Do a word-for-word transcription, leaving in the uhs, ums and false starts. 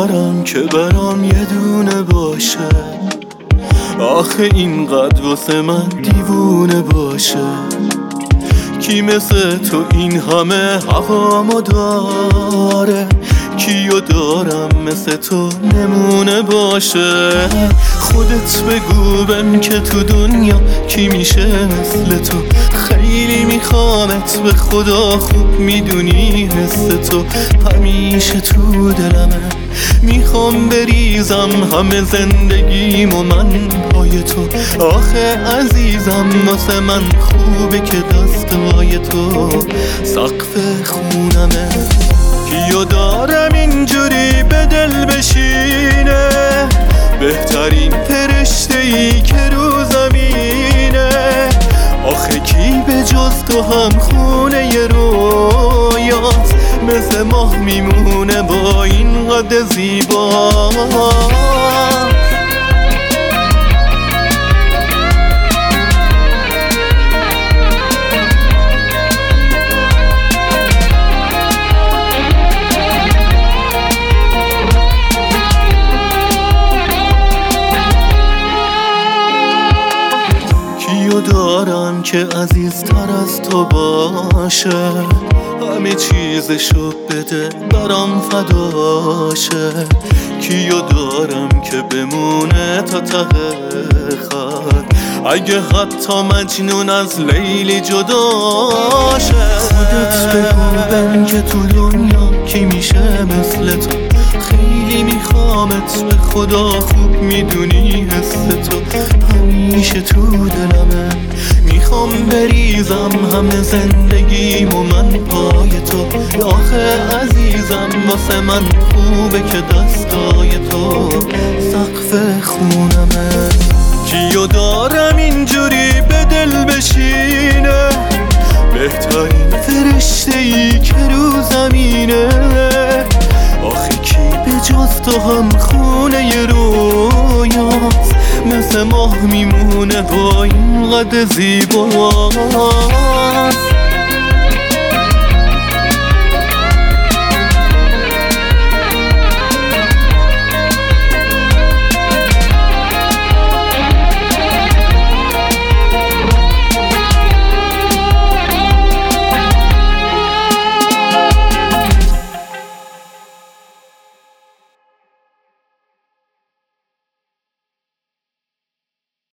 دارم که برام یه دونه باشه، آخه اینقدر واسه من دیوونه باشه. کی مثل تو این همه هوامو داره، کیو دارم مثل تو نمونه باشه. خودت بگو بهم که تو دنیا کی میشه مثل تو، خیلی میخوامت به خدا، خوب میدونی مثل تو همیشه تو دلمه. میخوام بریزم همه زندگیمو من پای تو، آخه عزیزم واسه من خوبه که دستای تو سقف خونمه. کیو دارم اینجوری به دل بشینه، بهترین فرشته‌ای که رو زمینه. آخه کی به جز تو هم خونه ی رویاست، مثل ماه میمونه با این قد زیبا. کیو دارم که عزیزتر از تو باشه، همه چیزشو بده برام فداشه. کیو دارم که بمونه تا ته خط، اگه حتی مجنون از لیلی جداشه. خودت بگو بهم که تو دنیا کی میشه مثل تو، خیلی میخوامت به خدا، خوب میدونی حس تو همیشه تو دلمه. میخوام بریزم همه زندگیمو من پای تو، آخه عزیزم واسه من خوبه که دستای تو سقف خونمه. کیو دارم اینجوری به دل بشینه، بهترین فرشته‌ای که رو زمینه. آخه کی به جز تو هم خونه ی رویاست، مثل ماه میمونه با این قد زیبا.